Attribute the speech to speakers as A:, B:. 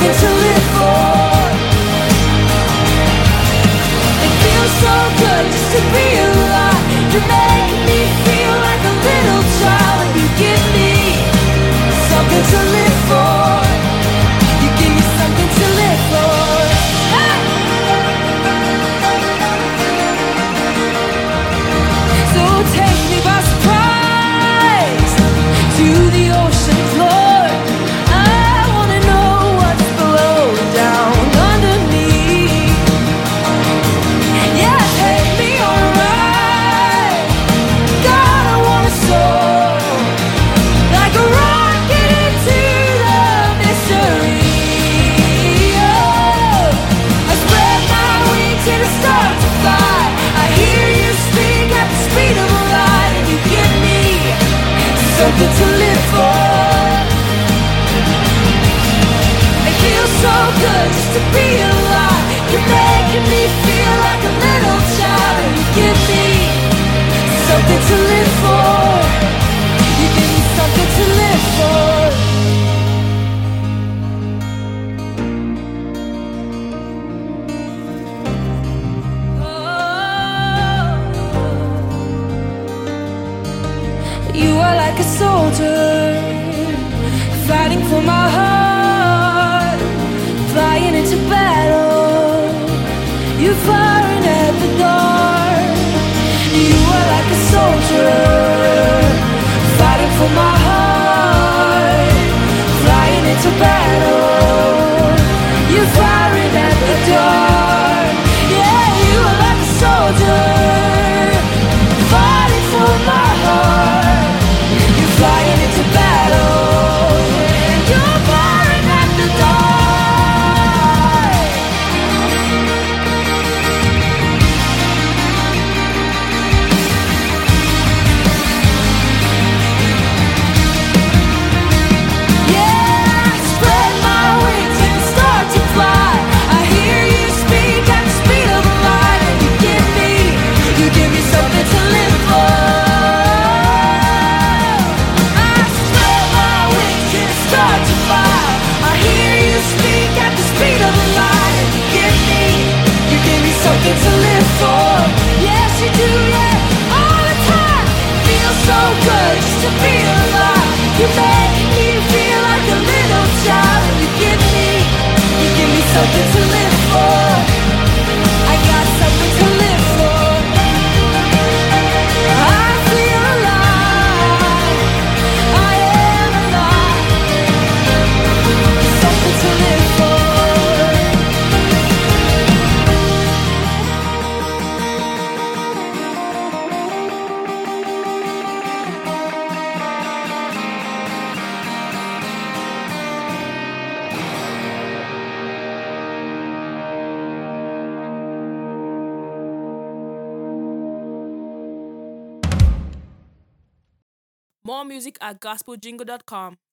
A: something to live for. It feels so good just to be alive. You're making me feel like a little child, and you give me something to live for. You give me something to live for. So take me by surprise to the ocean floor. I wanna know what's below, down underneath. Yeah, take me on a ride. God, I wanna soar like a rocket into the mystery. Oh, I spread my wings and I start to fly. I hear you speak at the speed of light, and you give me something to live for. It feels so good just to be alive. You're making me feel like a little child, and you give me something to live for. You give me something to live for. You are like a soldier, fighting for my heart, flying into battle. You're firing at the dark. You are like a soldier, fighting for my heart, flying into battle. You're firing at the dark. Yeah, you are like a soldier, fighting for my heart. You're flying into battle, and you're firing at the dark. Yeah, I spread my wings and start to fly. I hear you speak at the speed of light, and you give me something to live for. I spread my wings and start to fly. I hear you speak at the speed of light, and you give me something to live for. Yes, you do, yeah, all the time. Feels so good just to be alive. You make me feel like a little child, and you give me something to live for. I got something to live for. I feel alive. I am alive. Something to live for.
B: More music at gospeljingle.com.